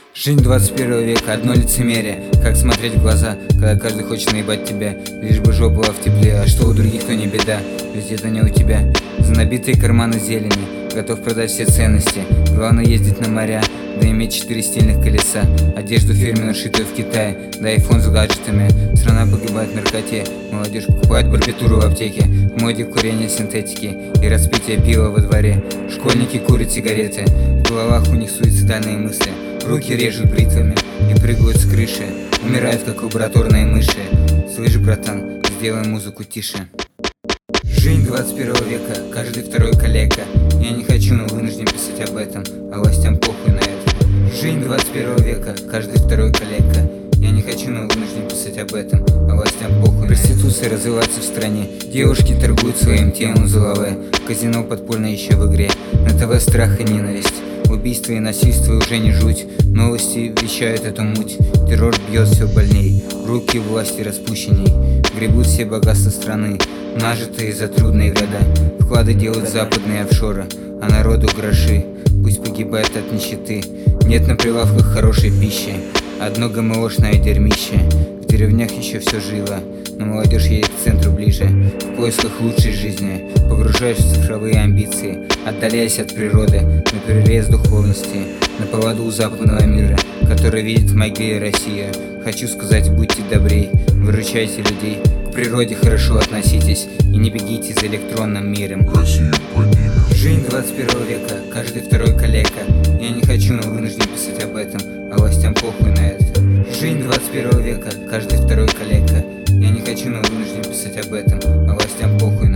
Жизнь 21 века, одно лицемерие. Как смотреть в глаза, когда каждый хочет наебать тебя, лишь бы жопа была в тепле. А что у других, то не беда, ведь это не у тебя. За набитые карманы зелени, готов продать все ценности. Главное ездить на моря, да иметь 4 стильных колеса. Одежду фирменную, шитую в Китае, да айфон с гаджетами. Страна погибает в наркоте, молодежь покупает барбитуру в аптеке. В моде курение синтетики и распитие пива во дворе. Школьники курят сигареты, в головах у них суицидальные мысли. Руки режут бритвами и прыгают с крыши, умирают как лабораторные мыши. Слышь, братан, сделай музыку тише. Жизнь 21 века, каждый второй калека. Я не хочу, но вынужден писать об этом, а властям похуй на это. Жизнь 21 века, каждый второй калека. Я не хочу, но вынужден писать об этом, а властям похуй. Проституция развивается в стране, девушки торгуют своим телом за лаве. Казино подпольно еще в игре, на ТВ страх и ненависть. Убийства и насильство уже не жуть, новости вещают эту муть. Террор бьет все больней, руки власти распущенней. Гребут все богатства страны, нажитые за трудные года. Вклады делают западные офшоры, а народу гроши. Пусть погибает от нищеты, нет на прилавках хорошей пищи. Одно ГМОшное дерьмище, в деревнях еще все жило, но молодежь едет к центру ближе. В поисках лучшей жизни, погружаясь в цифровые амбиции, отдаляясь от природы, на перерез духовности, на поводу у западного мира, который видит в могиле Россия. Хочу сказать, будьте добрей, выручайте людей, к природе хорошо относитесь и не бегите за электронным миром. Жизнь 21 века, каждый второй калека. Я не хочу, но вынужден писать об этом, а властям похуй на это. Жизнь 21 века, каждый второй калека. Я не хочу, но вынужден писать об этом, а властям похуй